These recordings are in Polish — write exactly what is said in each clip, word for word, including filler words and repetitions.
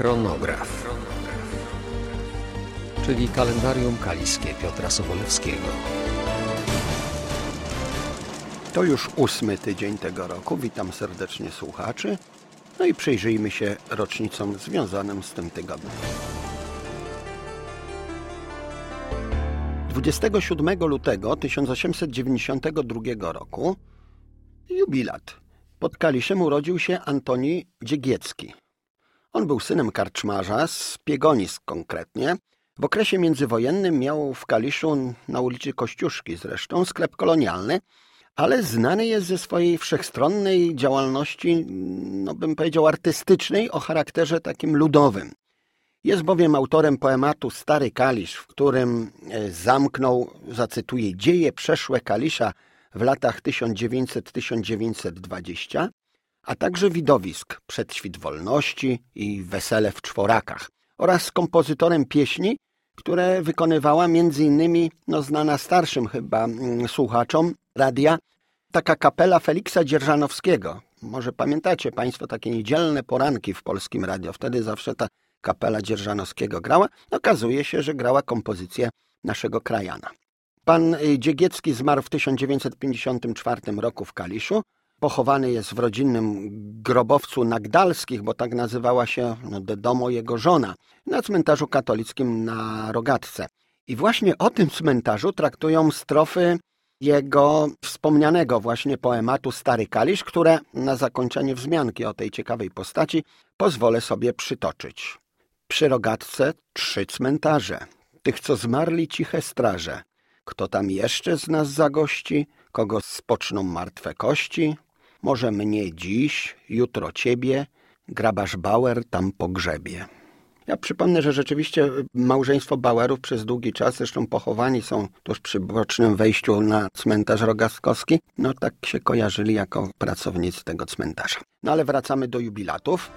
Chronograf, czyli kalendarium kaliskie Piotra Sobolewskiego. To już ósmy tydzień tego roku. Witam serdecznie słuchaczy. No i przyjrzyjmy się rocznicom związanym z tym tygodniem. dwudziestego siódmego lutego tysiąc osiemset dziewięćdziesiątego drugiego roku jubilat. Pod Kaliszem urodził się Antoni Dziegiecki. On był synem karczmarza z Piegonic konkretnie. W okresie międzywojennym miał w Kaliszu, na ulicy Kościuszki zresztą, sklep kolonialny, ale znany jest ze swojej wszechstronnej działalności, no bym powiedział artystycznej, o charakterze takim ludowym. Jest bowiem autorem poematu Stary Kalisz, w którym zamknął, zacytuję, dzieje przeszłe Kalisza w latach tysiąc dziewięćset do tysiąc dziewięćset dwudziestego, a także widowisk Przedświt Wolności i Wesele w Czworakach oraz kompozytorem pieśni, które wykonywała między innymi no, znana starszym chyba słuchaczom radia taka kapela Feliksa Dzierżanowskiego. Może pamiętacie Państwo takie niedzielne poranki w Polskim Radio. Wtedy zawsze ta kapela Dzierżanowskiego grała. Okazuje się, że grała kompozycję naszego krajana. Pan Dziegiecki zmarł w tysiąc dziewięćset pięćdziesiątym czwartym roku w Kaliszu. Pochowany jest w rodzinnym grobowcu na Gdalskich, bo tak nazywała się no, domo jego żona, na cmentarzu katolickim na Rogatce. I właśnie o tym cmentarzu traktują strofy jego wspomnianego właśnie poematu Stary Kalisz, które na zakończenie wzmianki o tej ciekawej postaci pozwolę sobie przytoczyć. Przy Rogatce trzy cmentarze, tych co zmarli ciche straże. Kto tam jeszcze z nas zagości, kogo spoczną martwe kości? Może mnie dziś, jutro ciebie, grabarz Bauer tam pogrzebie. Ja przypomnę, że rzeczywiście małżeństwo Bauerów przez długi czas, zresztą pochowani są tuż przy bocznym wejściu na cmentarz rogatkowski, no tak się kojarzyli jako pracownicy tego cmentarza. No ale wracamy do jubilatów.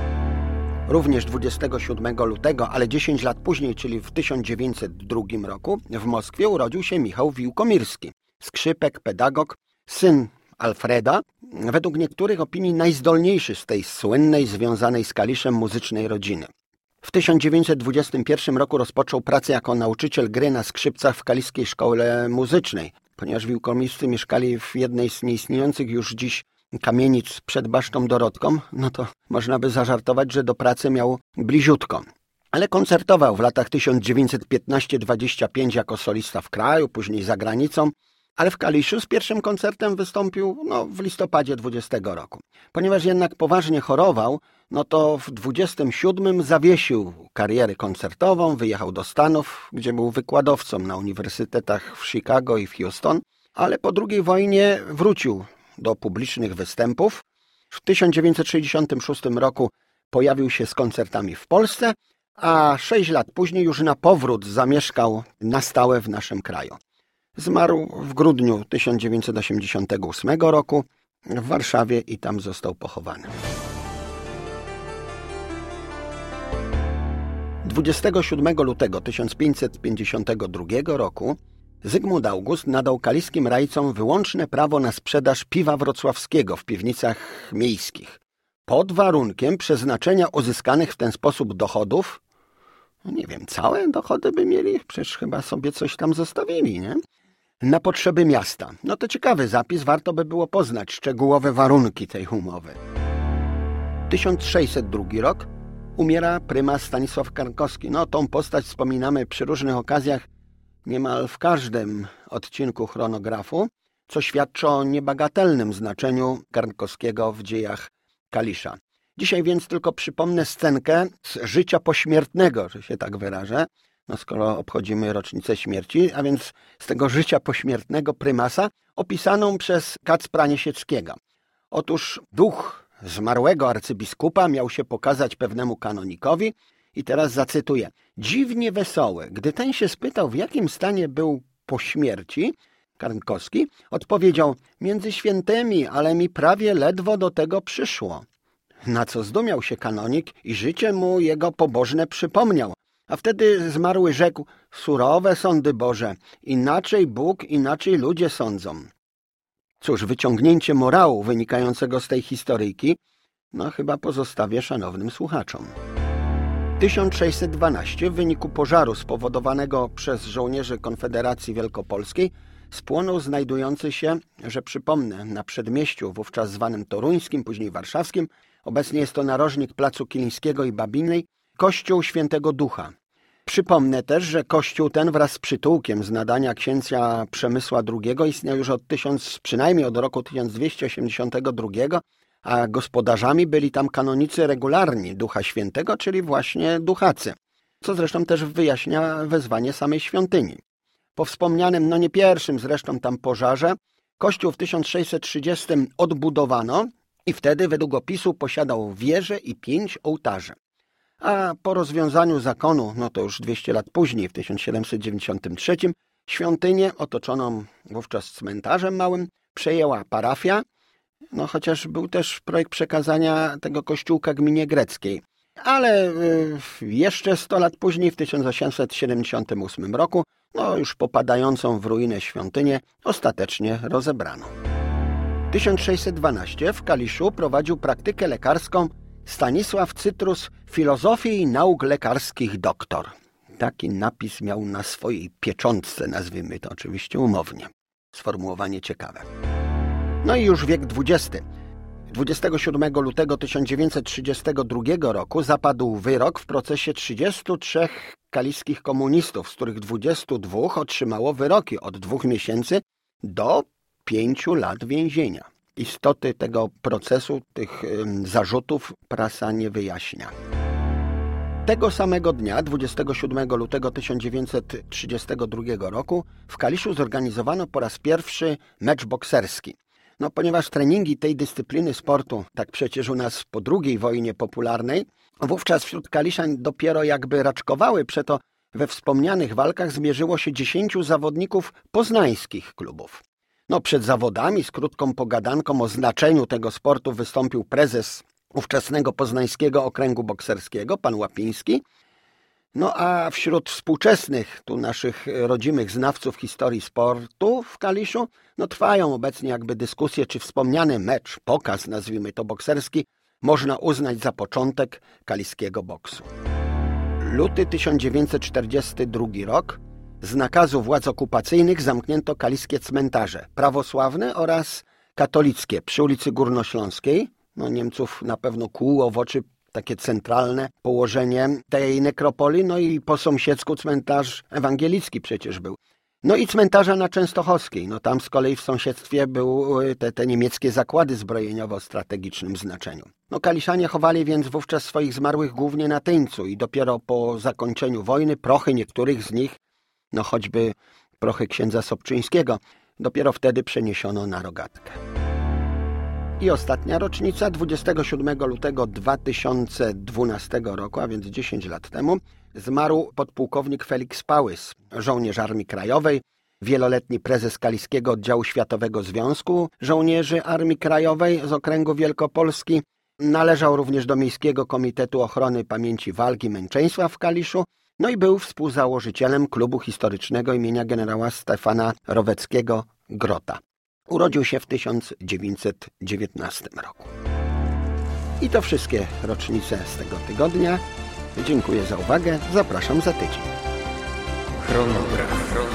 Również dwudziestego siódmego lutego, ale dziesięć lat później, czyli w tysiąc dziewięćset drugim roku, w Moskwie urodził się Michał Wiłkomirski. Skrzypek, pedagog, syn Alfreda, według niektórych opinii najzdolniejszy z tej słynnej, związanej z Kaliszem muzycznej rodziny. W tysiąc dziewięćset dwudziestym pierwszym roku rozpoczął pracę jako nauczyciel gry na skrzypcach w Kaliskiej Szkole Muzycznej. Ponieważ wiłkomirscy mieszkali w jednej z nieistniejących już dziś kamienic przed Basztą Dorotką, no to można by zażartować, że do pracy miał bliziutko. Ale koncertował w latach tysiąc dziewięćset piętnaście do dwudziestego piątego jako solista w kraju, później za granicą, ale w Kaliszu z pierwszym koncertem wystąpił no, w listopadzie dwudziestego roku. Ponieważ jednak poważnie chorował, no to w dwudziestym siódmym zawiesił karierę koncertową, wyjechał do Stanów, gdzie był wykładowcą na uniwersytetach w Chicago i w Houston, ale po drugiej wojnie wrócił do publicznych występów. W tysiąc dziewięćset sześćdziesiątym szóstym roku pojawił się z koncertami w Polsce, a sześć lat później już na powrót zamieszkał na stałe w naszym kraju. Zmarł w grudniu tysiąc dziewięćset osiemdziesiątego ósmego roku w Warszawie i tam został pochowany. dwudziestego siódmego lutego tysiąc pięćset pięćdziesiątego drugiego roku Zygmunt August nadał kaliskim rajcom wyłączne prawo na sprzedaż piwa wrocławskiego w piwnicach miejskich, pod warunkiem przeznaczenia uzyskanych w ten sposób dochodów, no nie wiem, całe dochody by mieli, przecież chyba sobie coś tam zostawili, nie? Na potrzeby miasta. No to ciekawy zapis, warto by było poznać szczegółowe warunki tej umowy. tysiąc sześćset drugi rok umiera prymas Stanisław Karnkowski. No tą postać wspominamy przy różnych okazjach niemal w każdym odcinku chronografu, co świadczy o niebagatelnym znaczeniu Karnkowskiego w dziejach Kalisza. Dzisiaj więc tylko przypomnę scenkę z życia pośmiertnego, że się tak wyrażę, no skoro obchodzimy rocznicę śmierci, a więc z tego życia pośmiertnego prymasa opisaną przez Kacpra Niesieckiego. Otóż duch zmarłego arcybiskupa miał się pokazać pewnemu kanonikowi i teraz zacytuję. Dziwnie wesoły, gdy ten się spytał, w jakim stanie był po śmierci, Karnkowski odpowiedział, między świętymi, ale mi prawie ledwo do tego przyszło. Na co zdumiał się kanonik i życie mu jego pobożne przypomniał. A wtedy zmarły rzekł, surowe sądy Boże, inaczej Bóg, inaczej ludzie sądzą. Cóż, wyciągnięcie morału wynikającego z tej historyjki, no chyba pozostawię szanownym słuchaczom. tysiąc sześćset dwanaście w wyniku pożaru spowodowanego przez żołnierzy Konfederacji Wielkopolskiej spłonął znajdujący się, że przypomnę, na przedmieściu wówczas zwanym Toruńskim, później Warszawskim, obecnie jest to narożnik Placu Kilińskiego i Babinnej, kościół Świętego Ducha. Przypomnę też, że kościół ten wraz z przytułkiem z nadania księcia Przemysła drugiego istniał już od tysiąc, przynajmniej od roku tysiąc dwieście osiemdziesiątego drugiego, a gospodarzami byli tam kanonicy regularni Ducha Świętego, czyli właśnie duchacy, co zresztą też wyjaśnia wezwanie samej świątyni. Po wspomnianym, no nie pierwszym zresztą tam pożarze, kościół w tysiąc sześćset trzydziestym odbudowano i wtedy według opisu posiadał wieżę i pięć ołtarzy. A po rozwiązaniu zakonu, no to już dwieście lat później, w tysiąc siedemset dziewięćdziesiątym trzecim, świątynię otoczoną wówczas cmentarzem małym przejęła parafia, no chociaż był też projekt przekazania tego kościółka gminie greckiej. Ale y, jeszcze sto lat później, w tysiąc osiemset siedemdziesiątym ósmym roku, no już popadającą w ruinę świątynię ostatecznie rozebrano. tysiąc sześćset dwanaście w Kaliszu prowadził praktykę lekarską Stanisław Cytrus, filozofii i nauk lekarskich doktor. Taki napis miał na swojej pieczątce, nazwijmy to oczywiście umownie. Sformułowanie ciekawe. No i już wiek dwudziesty. dwudziestego siódmego lutego tysiąc dziewięćset trzydziestego drugiego roku zapadł wyrok w procesie trzydziestu trzech kaliskich komunistów, z których dwudziestu dwóch otrzymało wyroki od dwóch miesięcy do pięciu lat więzienia. Istoty tego procesu, tych ym, zarzutów prasa nie wyjaśnia. Tego samego dnia, dwudziestego siódmego lutego tysiąc dziewięćset trzydziestego drugiego roku, w Kaliszu zorganizowano po raz pierwszy mecz bokserski. No, ponieważ treningi tej dyscypliny sportu, tak przecież u nas po drugiej wojnie popularnej, wówczas wśród Kaliszań dopiero jakby raczkowały, przeto we wspomnianych walkach zmierzyło się dziesięciu zawodników poznańskich klubów. No, przed zawodami z krótką pogadanką o znaczeniu tego sportu wystąpił prezes ówczesnego Poznańskiego Okręgu Bokserskiego, pan Łapiński. No a wśród współczesnych, tu naszych rodzimych znawców historii sportu w Kaliszu, no trwają obecnie jakby dyskusje, czy wspomniany mecz, pokaz, nazwijmy to bokserski, można uznać za początek kaliskiego boksu. Luty tysiąc dziewięćset czterdziesty drugi rok. Z nakazu władz okupacyjnych zamknięto kaliskie cmentarze, prawosławne oraz katolickie przy ulicy Górnośląskiej. No Niemców na pewno kłuło w oczy takie centralne położenie tej nekropolii, no i po sąsiedzku cmentarz ewangelicki przecież był. No i cmentarza na Częstochowskiej, no tam z kolei w sąsiedztwie były te, te niemieckie zakłady zbrojeniowe o strategicznym znaczeniu. No Kaliszanie chowali więc wówczas swoich zmarłych głównie na Tyńcu i dopiero po zakończeniu wojny prochy niektórych z nich, no choćby prochy księdza Sobczyńskiego, dopiero wtedy przeniesiono na Rogatkę. I ostatnia rocznica, dwudziestego siódmego lutego dwa tysiące dwunastego roku, a więc dziesięć lat temu, zmarł podpułkownik Felix Pałys, żołnierz Armii Krajowej, wieloletni prezes Kaliskiego Oddziału Światowego Związku Żołnierzy Armii Krajowej z Okręgu Wielkopolski. Należał również do Miejskiego Komitetu Ochrony Pamięci Walki i Męczeństwa w Kaliszu, no i był współzałożycielem klubu historycznego imienia generała Stefana Roweckiego Grota. Urodził się w tysiąc dziewięćset dziewiętnastym roku. I to wszystkie rocznice z tego tygodnia. Dziękuję za uwagę. Zapraszam za tydzień. Chronograf.